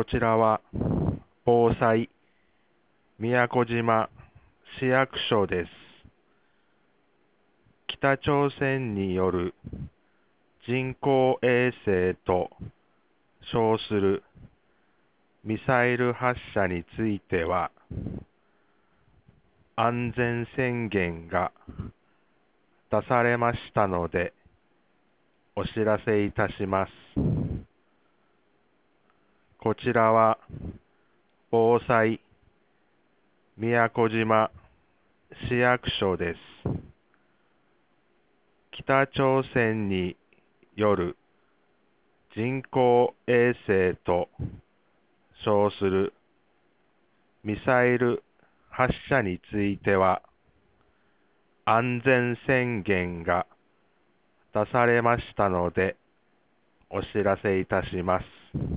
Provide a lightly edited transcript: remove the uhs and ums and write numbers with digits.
こちらは防災宮古島市役所です。北朝鮮による人工衛星と称するミサイル発射については、安全宣言が出されましたので、お知らせいたします。こちらは防災宮古島市役所です。北朝鮮による人工衛星と称するミサイル発射については、安全宣言が出されましたので、お知らせいたします。